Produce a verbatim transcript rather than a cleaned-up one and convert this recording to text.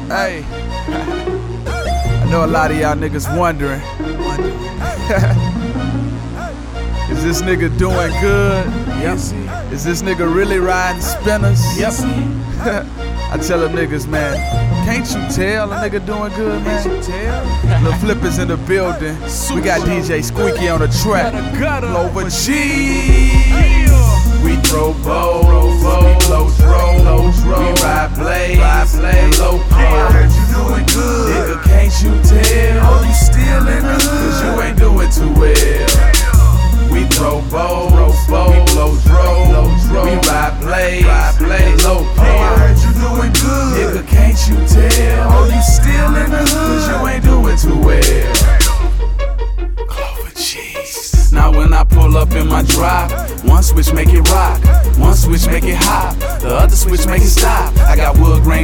Hey, I know a lot of y'all niggas wondering, is this nigga doing good? Yep. Is this nigga really riding spinners? Yep. I tell the niggas, man, can't you tell a nigga doing good, man? Can't you tell? The Flippers in the building. We got D J Squeaky on the track. Clover G. We throw bows, we blow throws, we ride blades, and low key. I heard you doing good, nigga, can't you tell? Oh, you still in the hood, cause you ain't doing too well. We throw bows, we blow throws, we ride blades, and low key. Oh, I heard you doing good, nigga, can't you tell? Oh, you still in the hood, cause you ain't doing too well. Clover cheese. Now when I pull up in my drop, one switch make it rock, one switch make it hop, the other switch make it stop. I got wood grain